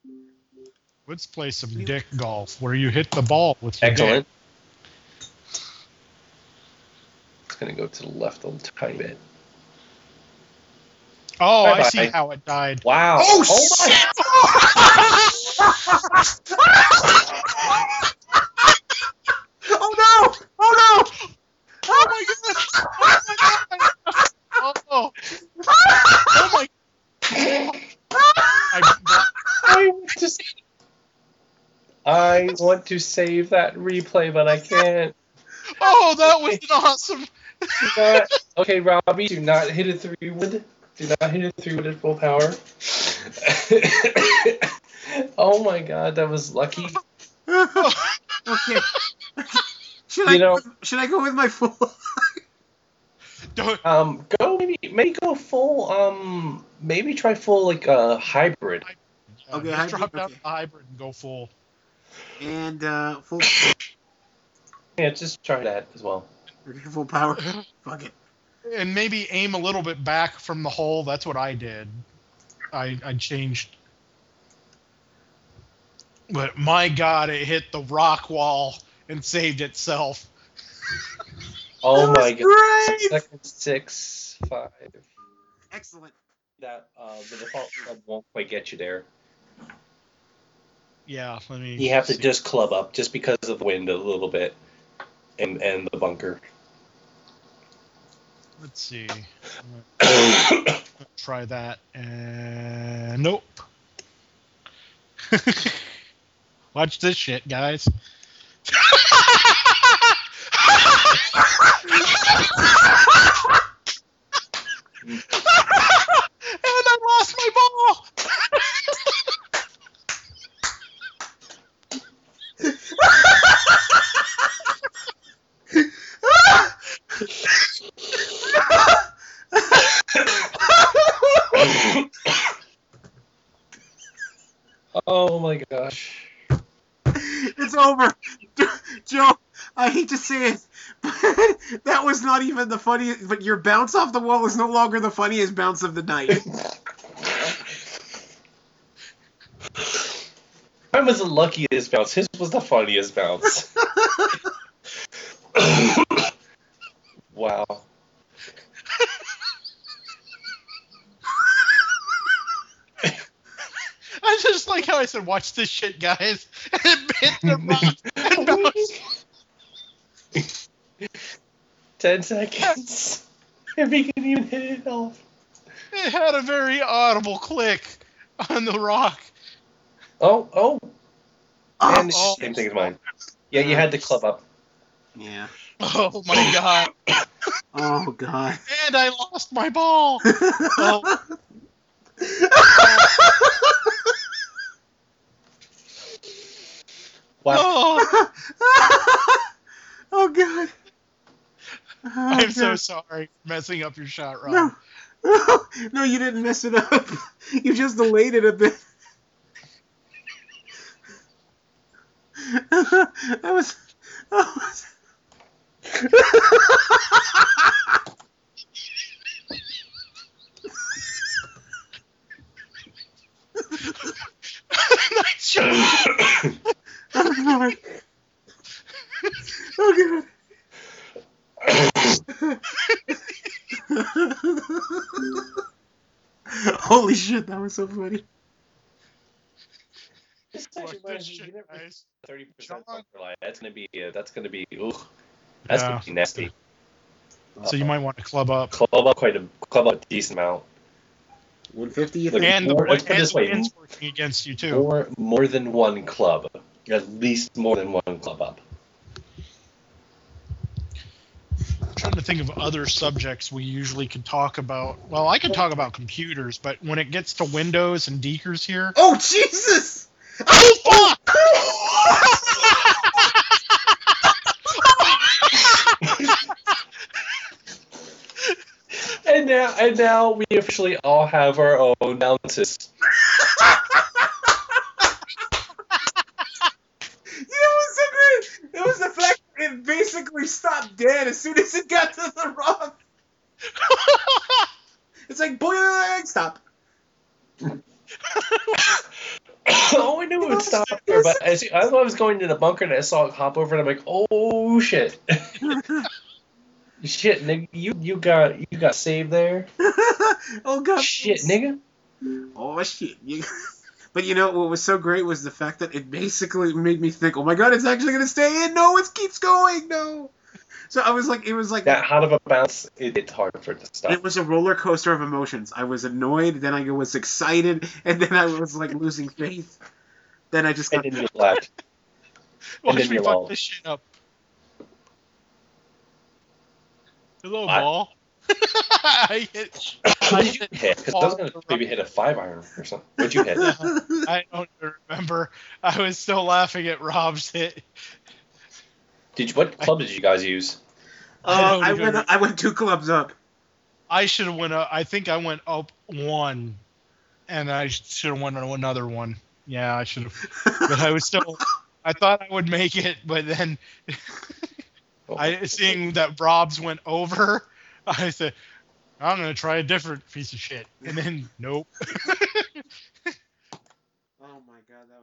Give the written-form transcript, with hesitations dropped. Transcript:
Let's play some dick golf where you hit the ball with your Excellent. dick. It's going to go to the left a tiny bit. Oh, Bye-bye. I see how it died. Wow. Oh, my. shit! Oh no! Oh no! Oh my goodness! Oh my god! Oh! Oh my! I want to save that replay, but I can't. Oh, that was an awesome. Okay, Robbie, do not hit a 3-wood. Do not hit a 3-wood at full power. Oh my god, that was lucky. Okay. Should I go with my full? Don't. Go maybe go full. Maybe try full hybrid. Okay, just hybrid, drop down okay. the hybrid and go full. And full. Yeah, just try that as well. Full power. Fuck it. And maybe aim a little bit back from the hole. That's what I did. I changed. But my god, it hit the rock wall and saved itself. Oh That my was god! great! Second 6, 5. Excellent. That the default club won't quite get you there. Yeah, let me. You have to see. just club up, just because of the wind a little bit, and the bunker. Let's see. I'm gonna try that. And nope. Watch this shit, guys. And I lost my ball. Oh my gosh. It's over. Joe, I hate to say it, but that was not even the funniest. But your bounce off the wall is no longer the funniest bounce of the night. Mine was the luckiest bounce. His was the funniest bounce. Wow. I just like how I said, watch this shit, guys. And it hit the rock and bounced. 10 seconds. If he can even hit it off. It had a very audible click on the rock. Oh. And Oh. same thing as mine. Yeah, you had to club up. Yeah. Oh my god. Oh god. And I lost my ball. Oh. Wow. Oh. Oh god. Oh, I'm so God. sorry for messing up your shot, Rob. No. No, you didn't mess it up. You just delayed it a bit. That was. Nice shot. Oh god. Oh god. Holy shit, that was so funny. This Watch actually reminds this me, shit, guys. 30% John? bunker line. That's gonna be ooh. Yeah. That's gonna be nasty. So you might want to club up. Club up a decent amount. 150, you Look, think? And the, let's put it and this the way. wind's working against you, too. More than one club. At least more than one club up. I'm trying to think of other subjects we usually could talk about. Well, I could talk about computers, but when it gets to Windows and Deekers here... Oh, Jesus! Oh, fuck! And now we officially all have our own announces. Was so great. It was the fact that it basically stopped dead as soon as it got to the rock. It's like boing, stop. knew it would stop there, but as I was going to the bunker and I saw it hop over, and I'm like, oh shit, shit, nigga, you got saved there. Oh god. Shit, nigga. Oh shit. But you know what was so great was the fact that it basically made me think, oh my god, it's actually gonna stay in. No, it keeps going. No. So I was like, it was like That hot of a bounce, it's hard for it to stop. it was a roller coaster of emotions. I was annoyed, then I was excited, and then I was like losing faith. Then I just got. And then you laughed. Watch then me you fuck lull. this shit up. Hello, What? ball. I hit. What did you hit? Because I was going to maybe hit a 5-iron or something. What'd you hit? I don't remember. I was still laughing at Rob's hit. What club did you guys use? I went 2 clubs up. I should have went up. I think I went up 1, and I should have went on another one. Yeah, I should have. But I was still. I thought I would make it, but then seeing that Rob's went over, I said, I'm gonna try a different piece of shit, and then nope. Oh my god, that was